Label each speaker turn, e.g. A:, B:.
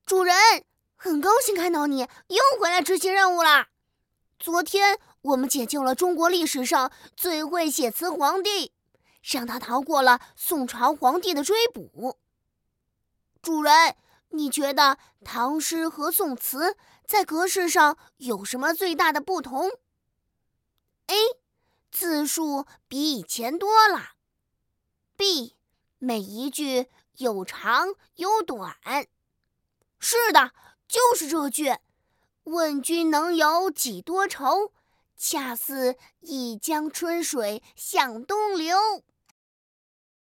A: 主人，很高兴看到你又回来执行任务了。昨天我们解救了中国历史上最会写词皇帝，让他逃过了宋朝皇帝的追捕。主人，你觉得唐诗和宋词在格式上有什么最大的不同？ A. 字数比以前多了。 B. 每一句有长有短。是的，就是这句。问君能有几多愁，恰似一江春水向东流。